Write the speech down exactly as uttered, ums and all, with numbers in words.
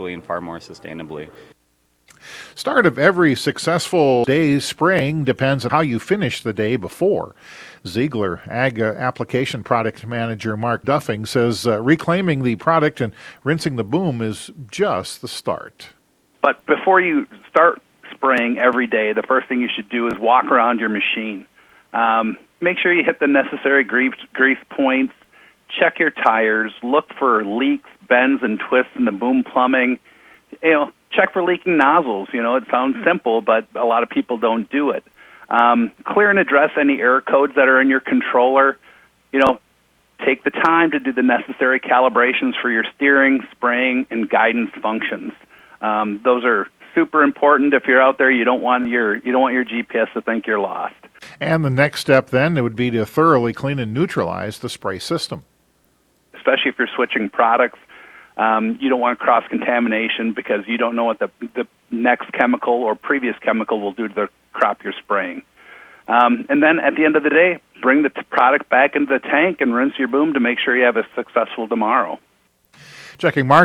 and far more sustainably. Start of every successful day's spraying depends on how you finish the day before. Ziegler Ag Application Product Manager Mark Duffing says uh, reclaiming the product and rinsing the boom is just the start. But before you start spraying every day, the first thing you should do is walk around your machine. Um, make sure you hit the necessary grease, grease points, check your tires, look for leaks, bends, and twists in the boom plumbing. You know, check for leaking nozzles. You know, it sounds simple, but a lot of people don't do it. Um, clear and address any error codes that are in your controller. You know, take the time to do the necessary calibrations for your steering, spraying, and guidance functions. Um, those are super important. If you're out there, you don't want your you don't want your G P S to think you're lost. And the next step then it would be to thoroughly clean and neutralize the spray system. Especially if you're switching products, um, you don't want cross-contamination because you don't know what the, the next chemical or previous chemical will do to the crop you're spraying. Um, and then at the end of the day, bring the t- product back into the tank and rinse your boom to make sure you have a successful tomorrow. Checking Mark